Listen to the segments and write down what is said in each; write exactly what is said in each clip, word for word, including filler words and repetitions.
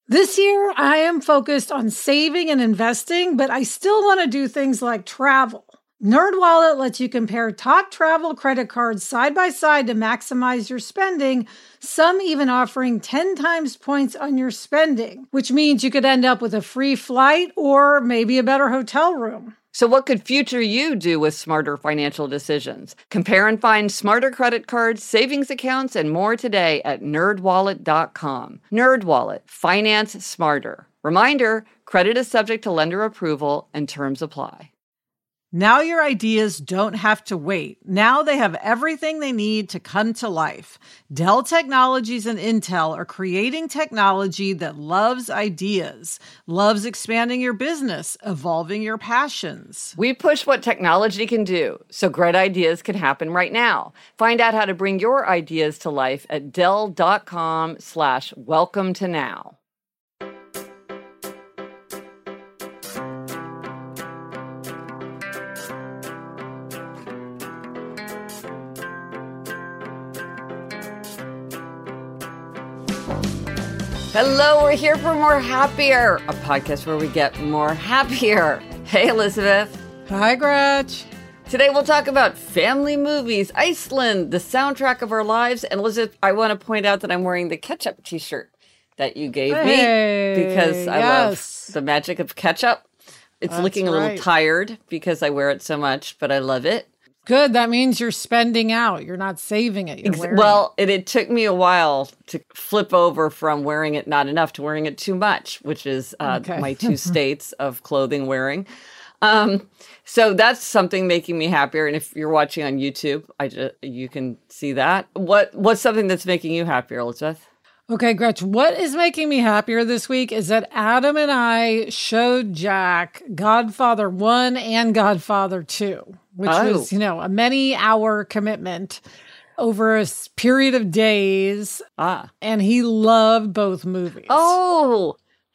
This year, I am focused on saving and investing, but I still want to do things like travel. NerdWallet lets you compare top travel credit cards side by side to maximize your spending, some even offering ten times points on your spending, which means you could end up with a free flight or maybe a better hotel room. So what could future you do with smarter financial decisions? Compare and find smarter credit cards, savings accounts, and more today at nerd wallet dot com. NerdWallet, finance smarter. Reminder, credit is subject to lender approval and terms apply. Now your ideas don't have to wait. Now they have everything they need to come to life. Dell Technologies and Intel are creating technology that loves ideas, loves expanding your business, evolving your passions. We push what technology can do, so great ideas can happen right now. Find out how to bring your ideas to life at dell.com slash welcome to now. Hello, we're here for More Happier, a podcast where we get more happier. Hey, Elizabeth. Hi, Gretch. Today we'll talk about family movies, Iceland, the soundtrack of our lives. And Elizabeth, I want to point out that I'm wearing the ketchup t-shirt that you gave hey, me because I yes. love the magic of ketchup. It's That's looking a little right. tired because I wear it so much, but I love it. Good. That means you're spending out. You're not saving it. You're Ex- wearing well, it, it took me a while to flip over from wearing it not enough to wearing it too much, which is uh, Okay. my two states of clothing wearing. Um, so that's something making me happier. And if you're watching on YouTube, I just, you can see that. What What's something that's making you happier, Elizabeth? Okay, Gretch, what is making me happier this week is that Adam and I showed Jack Godfather one and Godfather two, which Oh. was, you know, a many hour commitment over a s- period of days. Ah. And he loved both movies. Oh,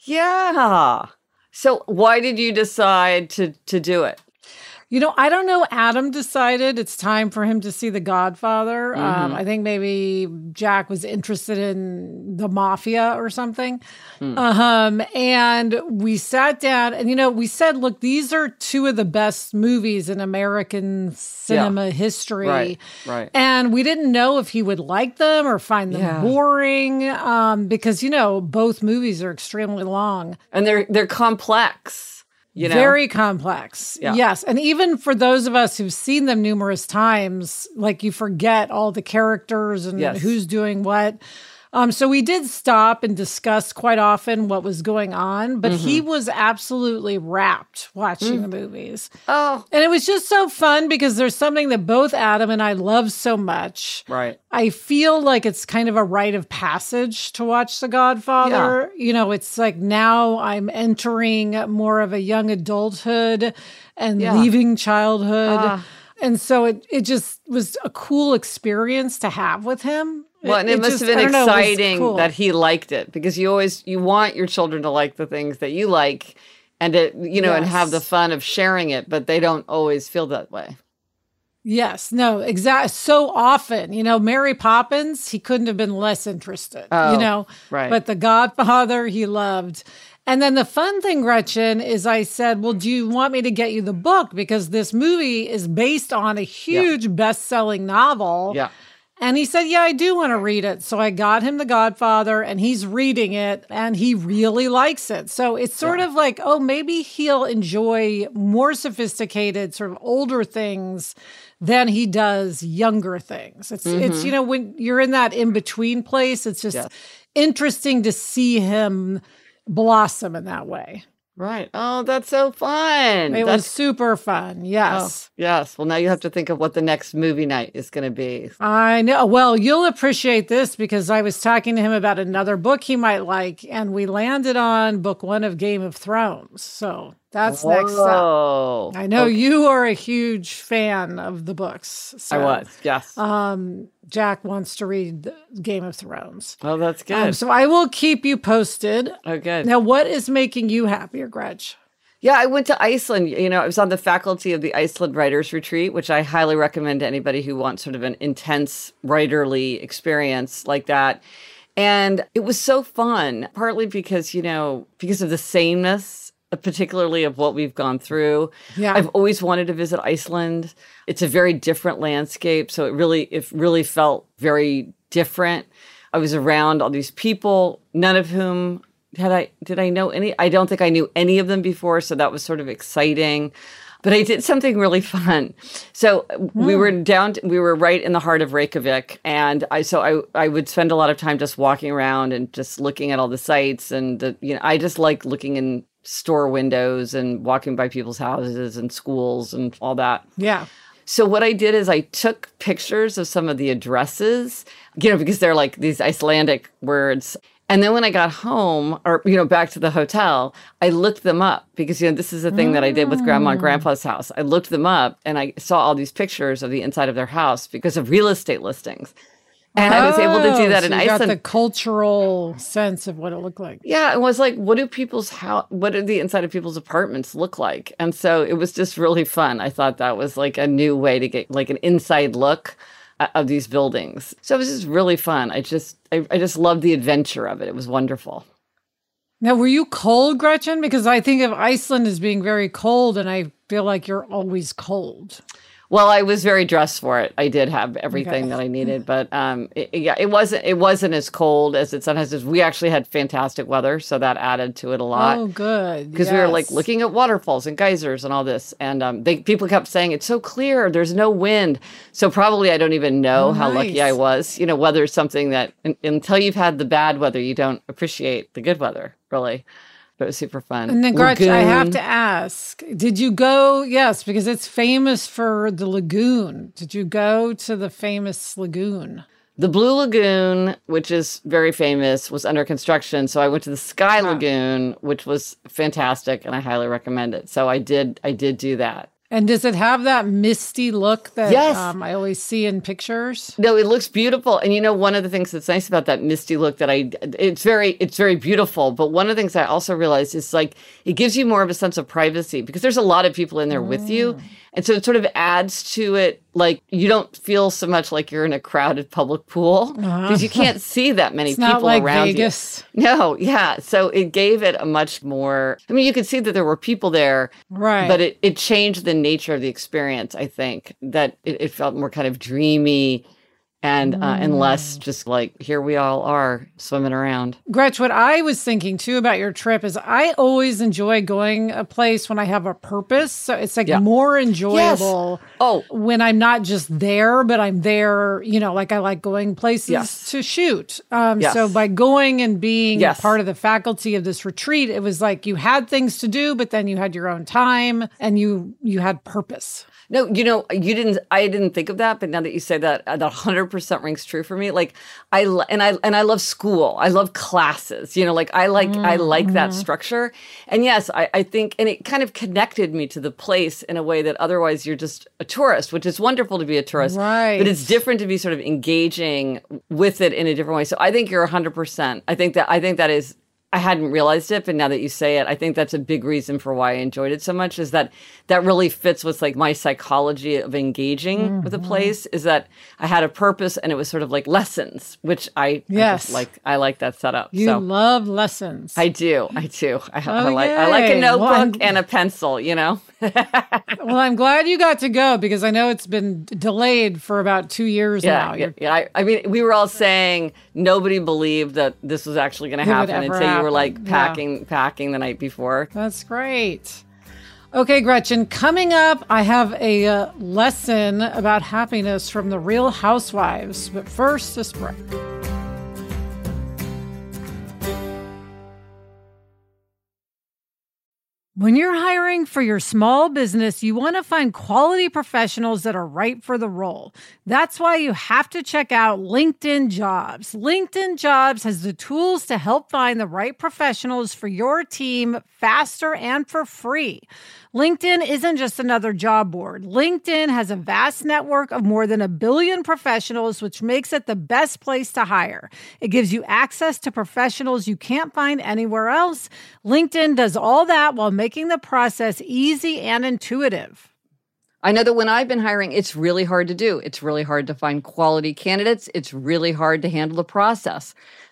yeah. So why did you decide to, to do it? You know, I don't know. Adam decided it's time for him to see The Godfather. Mm-hmm. Um, I think maybe Jack was interested in the mafia or something. Hmm. Um, and we sat down and, you know, we said, look, these are two of the best movies in American cinema Yeah. history. Right, right. And we didn't know if he would like them or find them Yeah. boring um, because, you know, both movies are extremely long. And they're they're complex. You know? Very complex. Yeah. Yes. And even for those of us who've seen them numerous times, like you forget all the characters and Yes. who's doing what. Um, so we did stop and discuss quite often what was going on, but he was absolutely rapt watching the movies. Oh, And it was just so fun because there's something that both Adam and I love so much. right. I feel like it's kind of a rite of passage to watch The Godfather. You know, it's like now I'm entering more of a young adulthood and Yeah. leaving childhood. Ah. And so it, it just was a cool experience to have with him. Well, and it, must just- have been I don't know, it was exciting cool. that he liked it because you always you want your children to like the things that you like and to, you know, and have Yes. the fun of sharing it, but they don't always feel that way. Yes, no, exactly. So often, you know, Mary Poppins, he couldn't have been less interested, Oh, you know, right. But The Godfather, he loved. And then the fun thing, Gretchen, is I said, well, do you want me to get you the book? Because this movie is based on a huge best-selling novel. Yeah. And he said, yeah, I do want to read it. So I got him The Godfather and he's reading it and he really likes it. So it's sort of like, oh, maybe he'll enjoy more sophisticated, sort of older things than he does younger things. It's, it's you know, when you're in that in-between place, it's just Yes. interesting to see him blossom in that way. Right. Oh, that's so fun. It that's was super fun. Yes. Oh, yes. Well, now you have to think of what the next movie night is going to be. I know. Well, you'll appreciate this because I was talking to him about another book he might like, and we landed on book one of Game of Thrones. So that's next up. Oh, I know you are a huge fan of the books. So, I was. Yes. Um, Jack wants to read the Game of Thrones. oh, that's good. Um, so I will keep you posted. oh, good. Now, what is making you happier, Gretch? Yeah, I went to Iceland. You know, I was on the faculty of the Iceland Writers Retreat, which I highly recommend to anybody who wants sort of an intense writerly experience like that. And it was so fun, partly because, you know, because of the sameness, particularly of what we've gone through. Yeah. I've always wanted to visit Iceland. It's a very different landscape. So it really, it really felt very different. I was around all these people, none of whom had I, did I know any? I don't think I knew any of them before. So that was sort of exciting. But I did something really fun. So mm. we were down, we were right in the heart of Reykjavik. And I, so I, I would spend a lot of time just walking around and just looking at all the sites. And, the, you know, I just like looking in store windows and walking by people's houses and schools and all that. Yeah. So what I did is I took pictures of some of the addresses, you know, because they're like these Icelandic words. And then when I got home or, you know, back to the hotel, I looked them up because, you know, this is the thing mm. that I did with Grandma and Grandpa's house. I looked them up and I saw all these pictures of the inside of their house because of real estate listings. And oh, I was able to do that so in you Iceland. Got the cultural sense of what it looked like. Yeah, it was like, what do people's house, what do the inside of people's apartments look like? And so it was just really fun. I thought that was like a new way to get like an inside look of these buildings. So it was just really fun. I just, I, I just loved the adventure of it. It was wonderful. Now, were you cold, Gretchen? Because I think of Iceland as being very cold, and I feel like you're always cold. Well, I was very dressed for it. I did have everything Okay. that I needed, but um, it, yeah, it wasn't. It wasn't as cold as it sometimes is. We actually had fantastic weather, so that added to it a lot. Oh, good. Because yes. we were like looking at waterfalls and geysers and all this, and um, they people kept saying it's so clear. There's no wind, so probably I don't even know Oh, how nice. lucky I was. You know, weather is something that un- until you've had the bad weather, you don't appreciate the good weather, really. But it was super fun. And then, Gretchen, I have Lagoon. to ask, did you go? Yes, because it's famous for the lagoon. Did you go to the famous lagoon? The Blue Lagoon, which is very famous, was under construction. So I went to the Sky Ah. Lagoon, which was fantastic, and I highly recommend it. So I did, I did do that. And does it have that misty look that Yes. um, I always see in pictures? No, it looks beautiful. And you know, one of the things that's nice about that misty look that I, it's very, it's very beautiful. But one of the things I also realized is like, it gives you more of a sense of privacy because there's a lot of people in there with you. And so it sort of adds to it. Like you don't feel so much like you're in a crowded public pool because you can't see that many It's people not like around Vegas. you. No, yeah. So it gave it a much more, I mean, you could see that there were people there, Right. but it, it changed the nature of the experience, I think, that it, it felt more kind of dreamy and uh, and less just like, here we all are swimming around. Gretch, what I was thinking too about your trip is I always enjoy going a place when I have a purpose. So it's like Yeah. more enjoyable Oh. when I'm not just there, but I'm there, you know, like I like going places Yes. to shoot. Um, Yes. So by going and being Yes. part of the faculty of this retreat, it was like you had things to do, but then you had your own time and you you had purpose. No, you know, you didn't, I didn't think of that, but now that you say that, that one hundred percent rings true for me. Like I, lo- and I, and I love school. I love classes, you know, like I like, I like that structure. And yes, I, I think, and it kind of connected me to the place in a way that otherwise you're just a tourist, which is wonderful to be a tourist, Right. but it's different to be sort of engaging with it in a different way. So I think you're one hundred percent. I think that, I think that is, I hadn't realized it, but now that you say it, I think that's a big reason for why I enjoyed it so much is that that really fits with like my psychology of engaging Mm-hmm. with a place is that I had a purpose and it was sort of like lessons, which I, I Yes. just like, I like that setup. You so love lessons. I do. I do. I, I like, Okay. I like a Well, notebook I'm- and a pencil, you know? Well, I'm glad you got to go because I know it's been d- delayed for about two years Yeah, now. yeah, You're- yeah. I, I mean, we were all saying nobody believed that this was actually going to It would happen ever until you were happen. like Yeah. packing, packing the night before. That's great. Okay, Gretchen, coming up, I have a uh, lesson about happiness from the Real Housewives. But first, this break. When you're hiring for your small business, you want to find quality professionals that are right for the role. That's why you have to check out LinkedIn Jobs. LinkedIn Jobs has the tools to help find the right professionals for your team faster and for free. LinkedIn isn't just another job board. LinkedIn has a vast network of more than a billion professionals, which makes it the best place to hire. It gives you access to professionals you can't find anywhere else. LinkedIn does all that while making the process easy and intuitive. I know that when I've been hiring, it's really hard to do. It's really hard to find quality candidates. It's really hard to handle the process.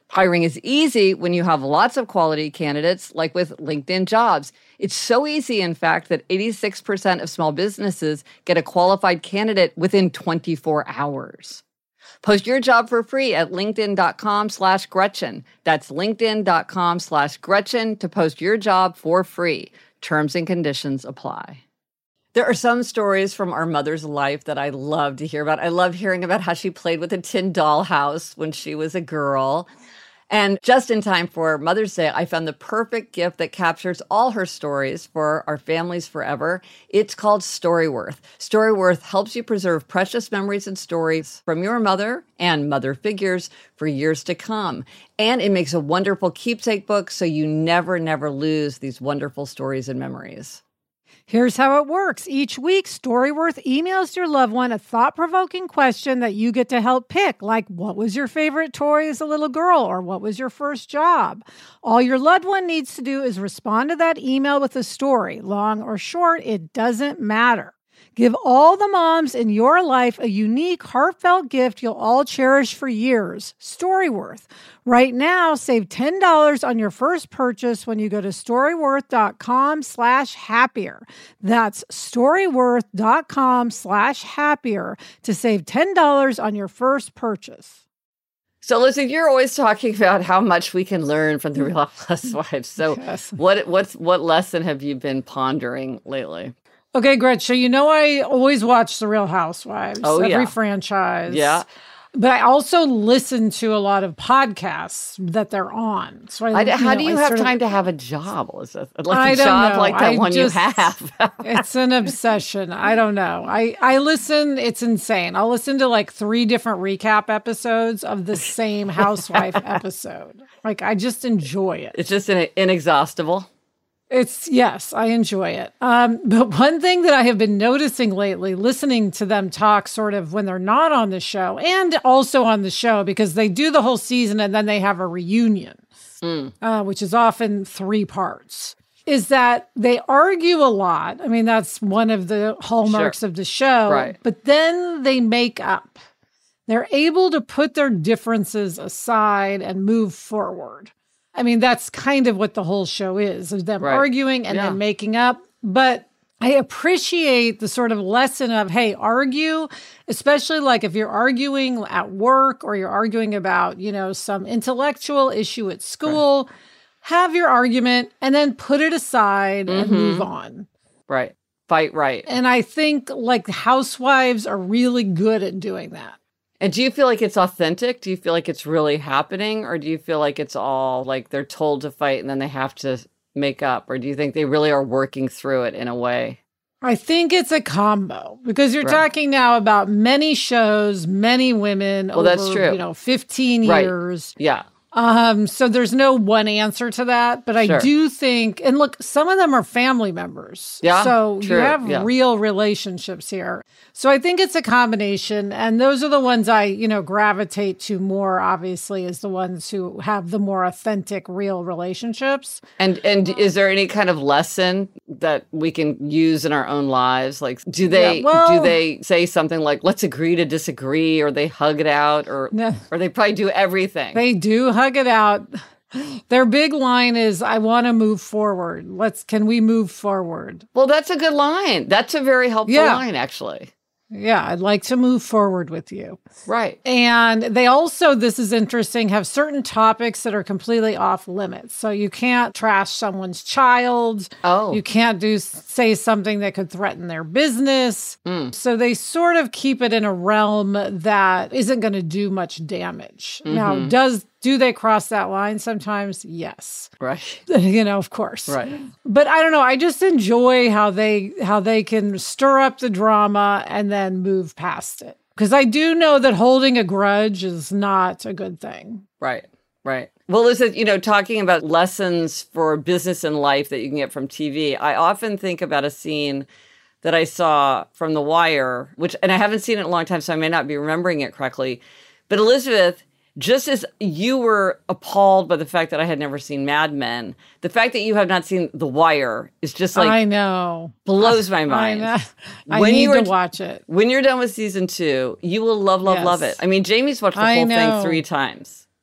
Hiring is easy when you have lots of quality candidates, like with LinkedIn Jobs. It's so easy, in fact, that eighty-six percent of small businesses get a qualified candidate within twenty-four hours. Post your job for free at linkedin.com slash Gretchen. That's linkedin.com slash Gretchen to post your job for free. Terms and conditions apply. There are some stories from our mother's life that I love to hear about. I love hearing about how she played with a tin dollhouse when she was a girl. And just in time for Mother's Day, I found the perfect gift that captures all her stories for our families forever. It's called Storyworth. Storyworth helps you preserve precious memories and stories from your mother and mother figures for years to come. And it makes a wonderful keepsake book so you never, never lose these wonderful stories and memories. Here's how it works. Each week, Storyworth emails your loved one a thought-provoking question that you get to help pick, like what was your favorite toy as a little girl, or what was your first job? All your loved one needs to do is respond to that email with a story. Long or short, it doesn't matter. Give all the moms in your life a unique, heartfelt gift you'll all cherish for years. Storyworth. Right now, save ten dollars on your first purchase when you go to storyworth.com slash happier. That's storyworth.com slash happier to save ten dollars on your first purchase. So, listen, you're always talking about how much we can learn from the Real Housewives. So, yes. what what's what lesson have you been pondering lately? Okay, Gretchen, so you know I always watch The Real Housewives, oh, every yeah. franchise. Yeah. But I also listen to a lot of podcasts that they're on. So I, I, you how know, do you I have sort time of, to have a job, Elizabeth? Like I a don't job know. like that I one just, you have. It's an obsession. I don't know. I, I listen. It's insane. I'll listen to like three different recap episodes of the same housewife episode. Like, I just enjoy it. It's just in, inexhaustible. It's, yes, I enjoy it. Um, but one thing that I have been noticing lately, listening to them talk sort of when they're not on the show and also on the show, because they do the whole season and then they have a reunion, mm. uh, which is often three parts, is that they argue a lot. I mean, that's one of the hallmarks sure. of the show. Right. But then they make up. They're able to put their differences aside and move forward. I mean, that's kind of what the whole show is, of them right. arguing and yeah. then making up. But I appreciate the sort of lesson of, hey, argue, especially like if you're arguing at work or you're arguing about, you know, some intellectual issue at school, right. have your argument and then put it aside mm-hmm. and move on. Right. Fight right. And I think like housewives are really good at doing that. And do you feel like it's authentic? Do you feel like it's really happening? Or do you feel like it's all like they're told to fight and then they have to make up? Or do you think they really are working through it in a way? I think it's a combo because you're right. talking now about many shows, many women well, over, that's true. you know, fifteen right. years. Yeah. Um, so there's no one answer to that, but I sure. do think, and look, some of them are family members. Yeah. So true. you have yeah. real relationships here. So I think it's a combination. And those are the ones I, you know, gravitate to more, obviously, is the ones who have the more authentic, real relationships. And and is there any kind of lesson that we can use in our own lives? Like, do they yeah, well, do they say something like, let's agree to disagree, or they hug it out, or no, or they probably do everything? They do hug it out. Their big line is, I want to move forward. Let's, can we move forward? Well, that's a good line. That's a very helpful yeah. line, actually. Yeah, I'd like to move forward with you. Right. And they also, this is interesting, have certain topics that are completely off limits. So you can't trash someone's child. Oh. You can't do say something that could threaten their business. Mm. So they sort of keep it in a realm that isn't going to do much damage. Mm-hmm. Now, does do they cross that line sometimes? Yes. Right. You know, of course. Right. But I don't know. I just enjoy how they how they can stir up the drama and then move past it. Because I do know that holding a grudge is not a good thing. Right. Right. Well, listen, you know, talking about lessons for business and life that you can get from T V, I often think about a scene that I saw from The Wire, which, and I haven't seen it in a long time, so I may not be remembering it correctly. But Elizabeth, just as you were appalled by the fact that I had never seen Mad Men, the fact that you have not seen The Wire is just like, I know, blows my mind. I know. I when need you are, to watch it. When you're done with season two, you will love, love, yes. love it. I mean, Jamie's watched the I whole know. thing three times.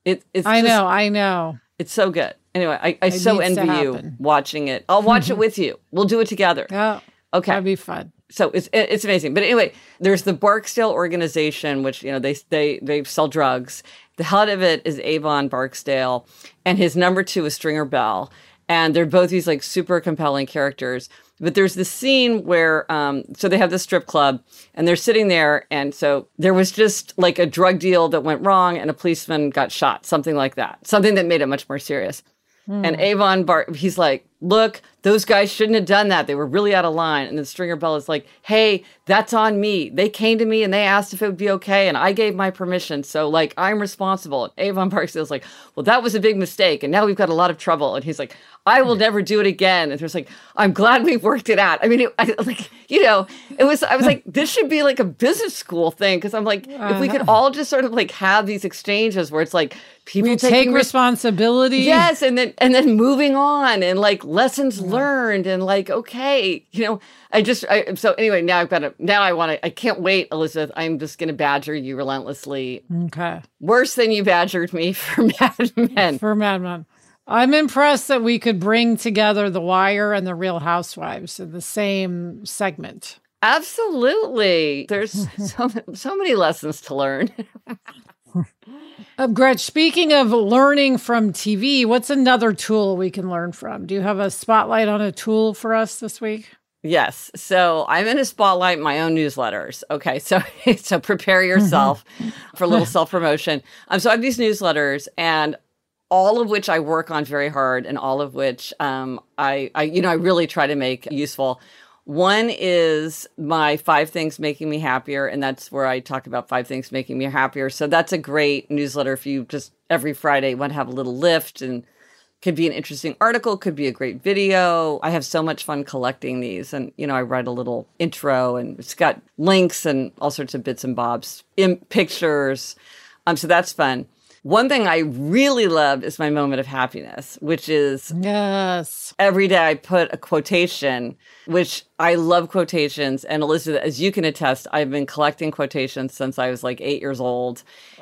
It, it's I just, know, I know. It's so good. Anyway, I, I so envy you watching it. I'll watch it with you. We'll do it together. Yeah. Okay. That'd be fun. So it's it's amazing. But anyway, there's the Barksdale organization, which, you know, they they they sell drugs. The head of it is Avon Barksdale, and his number two is Stringer Bell. And they're both these like super compelling characters. But there's this scene where, um, so they have this strip club and they're sitting there. And so there was just like a drug deal that went wrong and a policeman got shot, something like that, something that made it much more serious. Mm. And Avon Bar, he's like, look, those guys shouldn't have done that. They were really out of line. And then Stringer Bell is like, hey, that's on me. They came to me and they asked if it would be okay. And I gave my permission. So like, I'm responsible. And Avon Barksdale's like, well, that was a big mistake. And now we've got a lot of trouble. And he's like, I will never do it again. And there's like, I'm glad we worked it out. I mean, it, I, like, you know, it was, I was like, this should be like a business school thing. Cause I'm like, uh, if we could all just sort of like have these exchanges where it's like, people we take responsibility. Yes. And then, and then moving on and like lessons yeah. learned and like, okay, you know, I just, I, so anyway, now I've got to, now I want to, I can't wait, Elizabeth. I'm just going to badger you relentlessly. Okay. Worse than you badgered me for Mad Men. For Mad Men. I'm impressed that we could bring together The Wire and The Real Housewives in the same segment. Absolutely. There's so, so many lessons to learn. Uh, Gretch, speaking of learning from T V, what's another tool we can learn from? Do you have a spotlight on a tool for us this week? Yes. So I'm going to spotlight my own newsletters. Okay. So, so prepare yourself for a little self-promotion. Um, so I have these newsletters, and all of which I work on very hard, and all of which um, I, I, you know, I really try to make useful. One is my five things making me happier, and that's where I talk about five things making me happier. So that's a great newsletter if you just every Friday want to have a little lift, and could be an interesting article, could be a great video. I have so much fun collecting these, and you know, I write a little intro, and it's got links and all sorts of bits and bobs, in pictures. Um, so that's fun. One thing I really love is my moment of happiness, which is yes. every day I put a quotation, which I love quotations. And Elizabeth, as you can attest, I've been collecting quotations since I was like eight years old.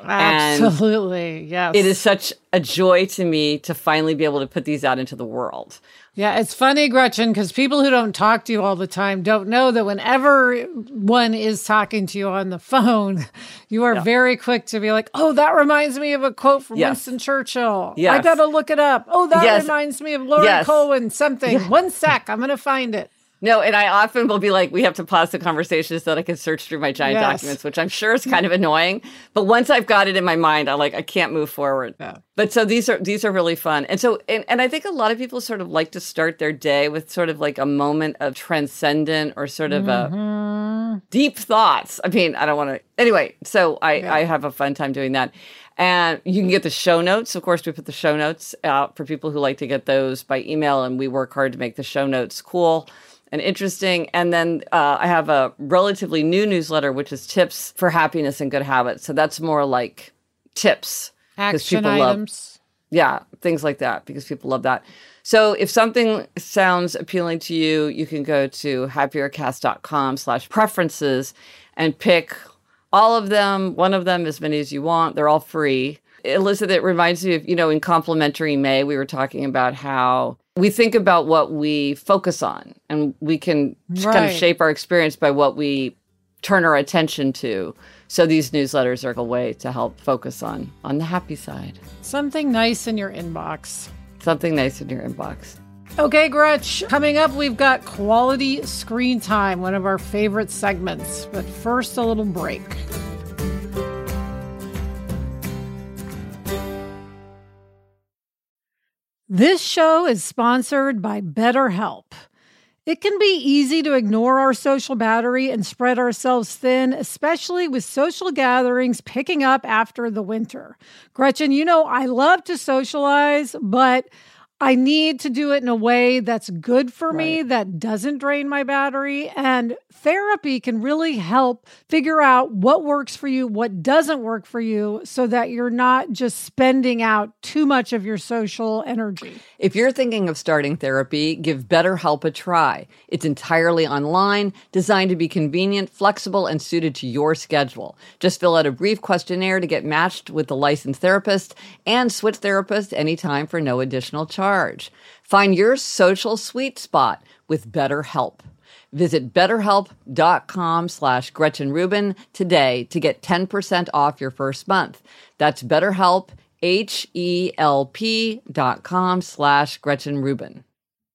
Absolutely, and yes. It is such a joy to me to finally be able to put these out into the world. Yeah, it's funny, Gretchen, because people who don't talk to you all the time don't know that whenever one is talking to you on the phone, you are yeah. very quick to be like, oh, that reminds me of a quote from yes. Winston Churchill. Yes. I got to look it up. Oh, that yes. reminds me of Lauren yes. Cohen, something. Yeah. One sec, I'm going to find it. No, and I often will be like, we have to pause the conversation so that I can search through my giant yes. documents, which I'm sure is kind of annoying. But once I've got it in my mind, I like I can't move forward. Yeah. But so these are these are really fun. And so and, and I think a lot of people sort of like to start their day with sort of like a moment of transcendent or sort of mm-hmm. a deep thoughts. I mean, I don't want to anyway, so I, yeah. I have a fun time doing that. And you can get the show notes. Of course, we put the show notes out for people who like to get those by email, and we work hard to make the show notes cool and interesting. And then uh, I have a relatively new newsletter, which is tips for happiness and good habits. So that's more like tips. Action people items. Love, yeah, things like that, because people love that. So if something sounds appealing to you, you can go to happiercast.com slash preferences and pick all of them, one of them, as many as you want. They're all free. Elizabeth, it reminds me of, you know, in Complimentary May, we were talking about how we think about what we focus on, and we can right. kind of shape our experience by what we turn our attention to. So these newsletters are a way to help focus on, on the happy side. Something nice in your inbox. Something nice in your inbox. Okay, Gretch, coming up, we've got Quality Screen Time, one of our favorite segments. But first, a little break. This show is sponsored by BetterHelp. It can be easy to ignore our social battery and spread ourselves thin, especially with social gatherings picking up after the winter. Gretchen, you know, I love to socialize, but I need to do it in a way that's good for Right. me, that doesn't drain my battery. And therapy can really help figure out what works for you, what doesn't work for you, so that you're not just spending out too much of your social energy. If you're thinking of starting therapy, give BetterHelp a try. It's entirely online, designed to be convenient, flexible, and suited to your schedule. Just fill out a brief questionnaire to get matched with the licensed therapist and switch therapists anytime for no additional charge. Find your social sweet spot with BetterHelp. Visit betterhelp.com slash Gretchen Rubin today to get ten percent off your first month. That's BetterHelp, H-E-L-P dot com slash Gretchen Rubin.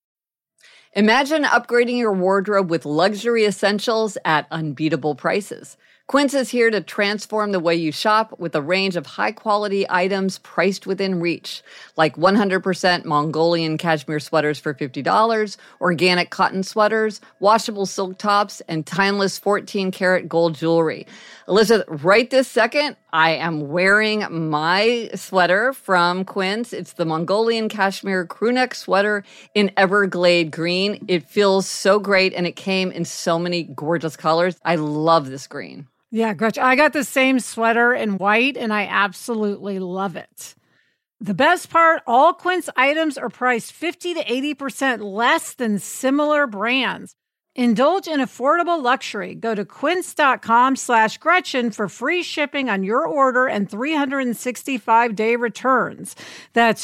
Imagine upgrading your wardrobe with luxury essentials at unbeatable prices. Quince is here to transform the way you shop with a range of high-quality items priced within reach, like one hundred percent Mongolian cashmere sweaters for fifty dollars, organic cotton sweaters, washable silk tops, and timeless fourteen karat gold jewelry. Elizabeth, right this second, I am wearing my sweater from Quince. It's the Mongolian cashmere crewneck sweater in Everglade green. It feels so great, and it came in so many gorgeous colors. I love this green. Yeah, Gretchen, I got the same sweater in white, and I absolutely love it. The best part, all Quince items are priced fifty to eighty percent less than similar brands. Indulge in affordable luxury. Go to quince.com slash Gretchen for free shipping on your order and three hundred sixty-five day returns. That's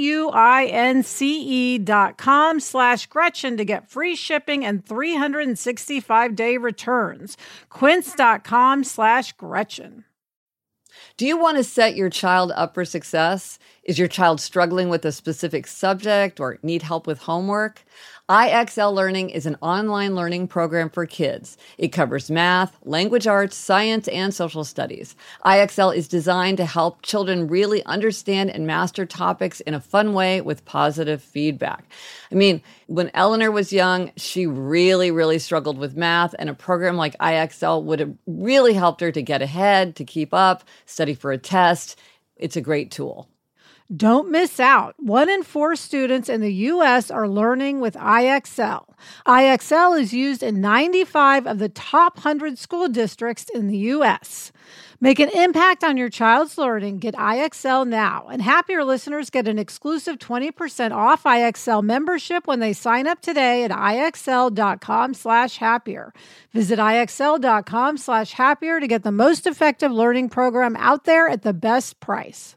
Q-U-I-N-C-E dot com slash Gretchen to get free shipping and three hundred sixty-five day returns. Quince.com slash Gretchen. Do you want to set your child up for success? Is your child struggling with a specific subject or need help with homework? I X L Learning is an online learning program for kids. It covers math, language arts, science, and social studies. I X L is designed to help children really understand and master topics in a fun way with positive feedback. I mean, when Eleanor was young, she really, really struggled with math, and a program like I X L would have really helped her to get ahead, to keep up, study for a test. It's a great tool. Don't miss out. One in four students in the U S are learning with I X L. I X L is used in ninety-five of the top one hundred school districts in the U S. Make an impact on your child's learning. Get I X L now. And happier listeners get an exclusive twenty percent off I X L membership when they sign up today at IXL.com slash happier. Visit IXL.com slash happier to get the most effective learning program out there at the best price.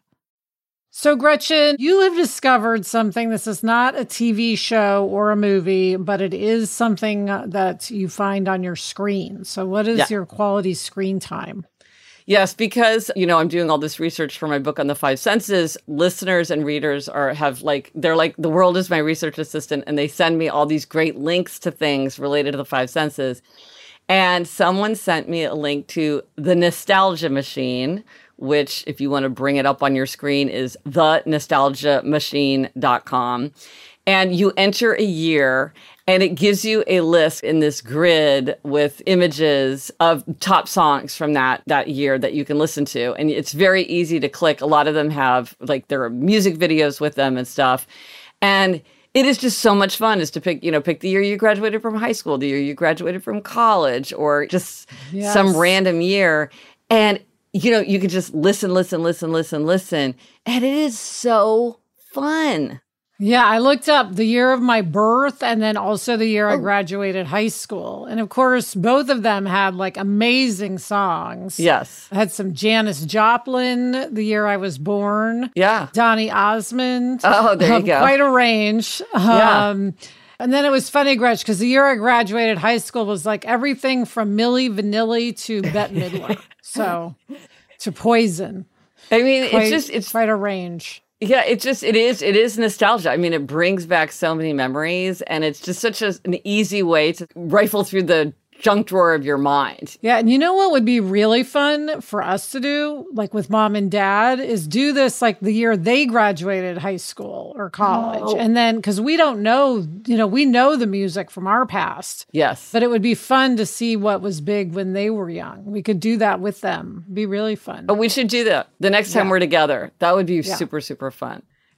So, Gretchen, you have discovered something. This is not a T V show or a movie, but it is something that you find on your screen. So what is Yeah. your quality screen time? Yes, because, you know, I'm doing all this research for my book on the five senses. Listeners and readers are have like, they're like, the world is my research assistant, and they send me all these great links to things related to the five senses. And someone sent me a link to The Nostalgia Machine, which, if you want to bring it up on your screen, is the nostalgia machine dot com. And you enter a year, and it gives you a list in this grid with images of top songs from that, that year that you can listen to. And it's very easy to click. A lot of them have, like, there are music videos with them and stuff. And it is just so much fun is to pick, you know, pick the year you graduated from high school, the year you graduated from college, or just Yes. some random year. And you know, you could just listen, listen, listen, listen, listen. And it is so fun. Yeah, I looked up the year of my birth and then also the year I Oh. graduated high school. And of course, both of them had like amazing songs. Yes. I had some Janis Joplin the year I was born. Yeah. Donny Osmond. Oh, there you Um, go. Quite a range. Yeah. Um, and then it was funny, Gretch, because the year I graduated high school was like everything from Milli Vanilli to Bette Midler. So to Poison. I mean, Quite, it's just, it's, quite a range. yeah, it just, it is, it is nostalgia. I mean, it brings back so many memories, and it's just such a, an easy way to rifle through the junk drawer of your mind. Yeah, and you know what would be really fun for us to do, like with mom and dad, is do this like the year they graduated high school or college. Oh. And then, because we don't know, you know, we know the music from our past, Yes. but it would be fun to see what was big when they were young. We could do that with them. Be really fun. But we should do that the next time Yeah. we're together. That would be Yeah. super, super fun.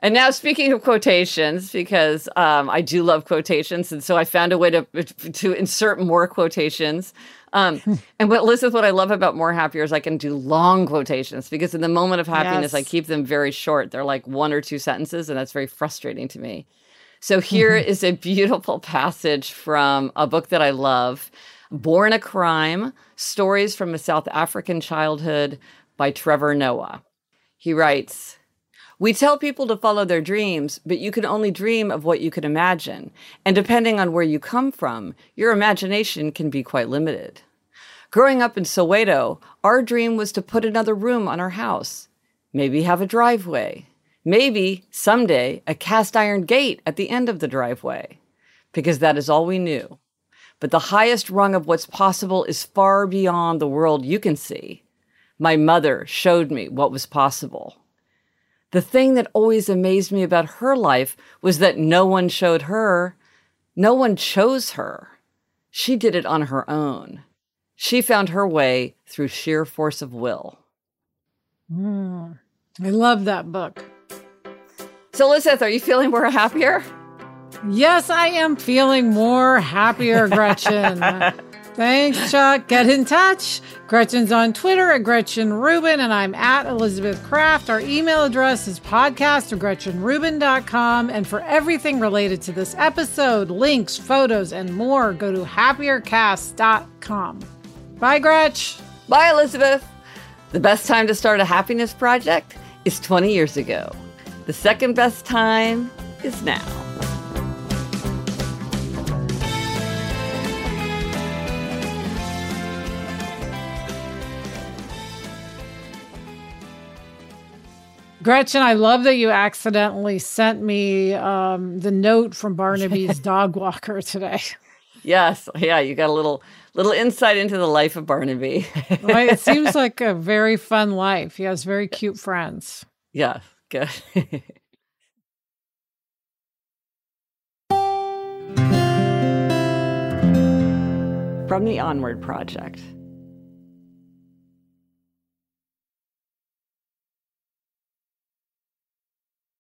And now, speaking of quotations, because um, I do love quotations, and so I found a way to to insert more quotations. Um, and what, Elizabeth, what I love about More Happier is I can do long quotations, because in the moment of happiness, yes. I keep them very short. They're like one or two sentences, and that's very frustrating to me. So here mm-hmm. is a beautiful passage from a book that I love, Born a Crime, Stories from a South African Childhood by Trevor Noah. He writes, "We tell people to follow their dreams, but you can only dream of what you can imagine. And depending on where you come from, your imagination can be quite limited. Growing up in Soweto, our dream was to put another room on our house. Maybe have a driveway. Maybe, someday, a cast iron gate at the end of the driveway. Because that is all we knew. But the highest rung of what's possible is far beyond the world you can see. My mother showed me what was possible. The thing that always amazed me about her life was that no one showed her. No one chose her. She did it on her own. She found her way through sheer force of will." Mm, I love that book. So, Elizabeth, are you feeling more happier? Yes, I am feeling more happier, Gretchen. Thanks, Chuck. Get in touch. Gretchen's on Twitter at Gretchen Rubin, and I'm at Elizabeth Craft. Our email address is podcast at gretchen rubin dot com. And for everything related to this episode, links, photos, and more, go to happier cast dot com. Bye, Gretch. Bye, Elizabeth. The best time to start a happiness project is twenty years ago. The second best time is now. Gretchen, I love that you accidentally sent me um, the note from Barnaby's dog walker today. Yes. Yeah, you got a little little insight into the life of Barnaby. Right? It seems like a very fun life. He has very cute friends. Yeah, good. From the Onward Project.